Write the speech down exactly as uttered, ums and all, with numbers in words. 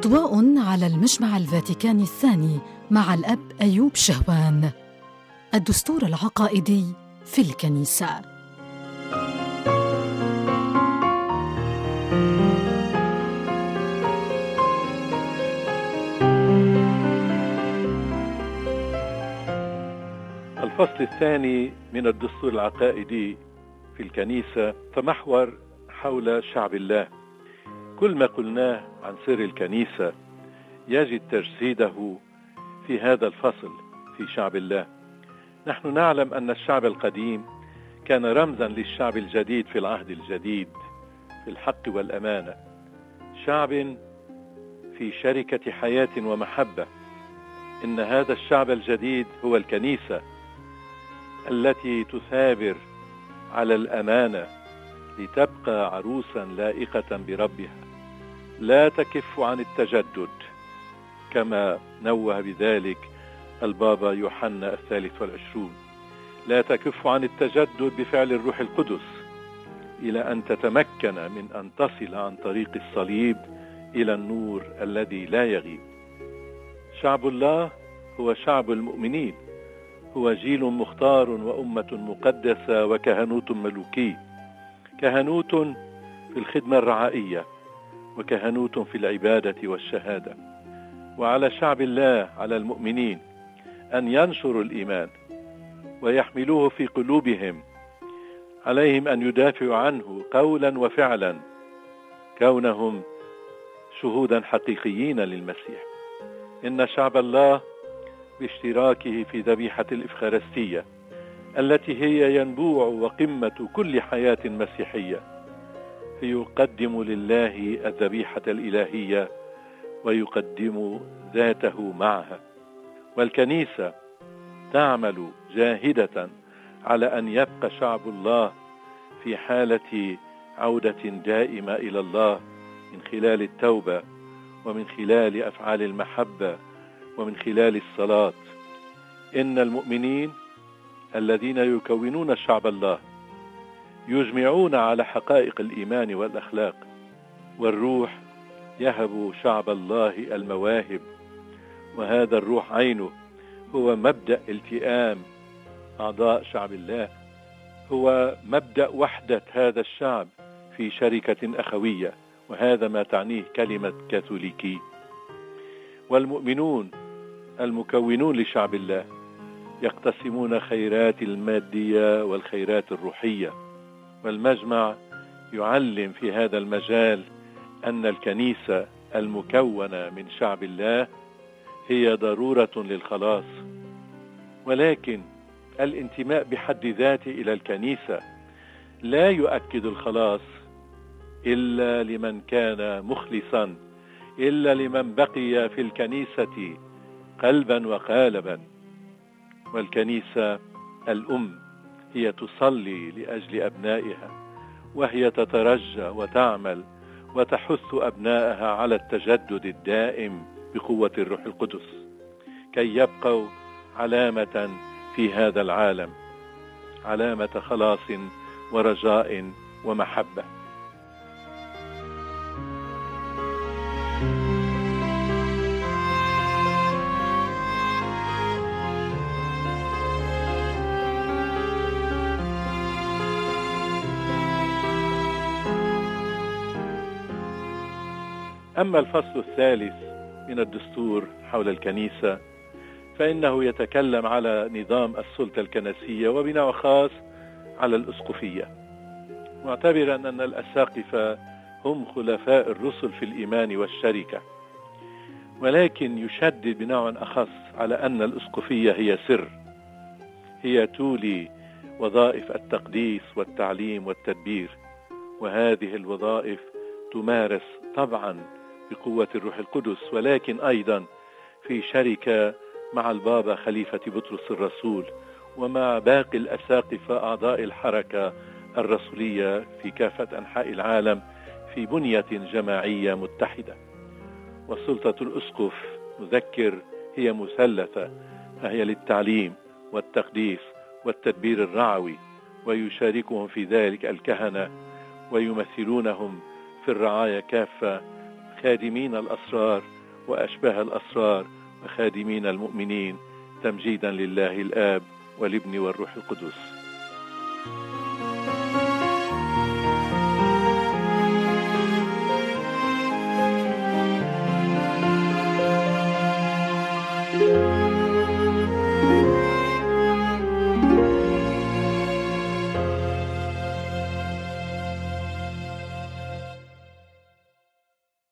أضواء على المجمع الفاتيكاني الثاني مع الأب أيوب شهوان. الدستور العقائدي في الكنيسة. الفصل الثاني من الدستور العقائدي في الكنيسة فمحور حول شعب الله. كل ما قلناه عن سر الكنيسة يجد تجسيده في هذا الفصل في شعب الله. نحن نعلم أن الشعب القديم كان رمزا للشعب الجديد في العهد الجديد في الحق والأمانة، شعب في شركة حياة ومحبة. إن هذا الشعب الجديد هو الكنيسة التي تثابر على الأمانة لتبقى عروسا لائقة بربها، لا تكف عن التجدد كما نوه بذلك البابا يوحنا الثالث والعشرون. لا تكف عن التجدد بفعل الروح القدس إلى أن تتمكن من أن تصل عن طريق الصليب إلى النور الذي لا يغيب. شعب الله هو شعب المؤمنين، هو جيل مختار وأمة مقدسة وكهنوت ملوكي، كهنوت في الخدمة الرعائية وكهنوت في العبادة والشهادة. وعلى شعب الله، على المؤمنين، أن ينشروا الإيمان ويحملوه في قلوبهم. عليهم أن يدافعوا عنه قولا وفعلا كونهم شهودا حقيقيين للمسيح. إن شعب الله باشتراكه في ذبيحة الإفخارستية التي هي ينبوع وقمة كل حياة مسيحية، فيقدم لله الذبيحة الإلهية ويقدم ذاته معها. والكنيسة تعمل جاهدة على أن يبقى شعب الله في حالة عودة دائمة إلى الله من خلال التوبة ومن خلال أفعال المحبة ومن خلال الصلاة. إن المؤمنين الذين يكونون شعب الله يجمعون على حقائق الإيمان والأخلاق، والروح يهب شعب الله المواهب، وهذا الروح عينه هو مبدأ التئام أعضاء شعب الله، هو مبدأ وحدة هذا الشعب في شركة أخوية، وهذا ما تعنيه كلمة كاثوليكي. والمؤمنون المكونون لشعب الله يقتسمون خيرات المادية والخيرات الروحية. والمجمع يعلم في هذا المجال أن الكنيسة المكونة من شعب الله هي ضرورة للخلاص، ولكن الانتماء بحد ذاته إلى الكنيسة لا يؤكد الخلاص إلا لمن كان مخلصا، إلا لمن بقي في الكنيسة قلبا وقالبا. والكنيسة الأم هي تصلي لأجل أبنائها، وهي تترجى وتعمل وتحث أبنائها على التجدد الدائم بقوة الروح القدس كي يبقوا علامة في هذا العالم، علامة خلاص ورجاء ومحبة. أما الفصل الثالث من الدستور حول الكنيسة فإنه يتكلم على نظام السلطة الكنسية وبنوع خاص على الأسقفية، معتبرا أن الأساقفة هم خلفاء الرسل في الإيمان والشركة، ولكن يشدد بنوع أخص على أن الأسقفية هي سر، هي تولي وظائف التقديس والتعليم والتدبير، وهذه الوظائف تمارس طبعا بقوة الروح القدس، ولكن أيضا في شركة مع البابا خليفة بطرس الرسول ومع باقي الأساقفة أعضاء الحركة الرسولية في كافة أنحاء العالم في بنية جماعية متحدة. وسلطة الأسقف نذكر هي مثلثة، فهي للتعليم والتقديس والتدبير الرعوي، ويشاركهم في ذلك الكهنة ويمثلونهم في الرعاية كافة خادمين الأسرار وأشباه الأسرار وخادمين المؤمنين، تمجيدا لله الآب والابن والروح القدس.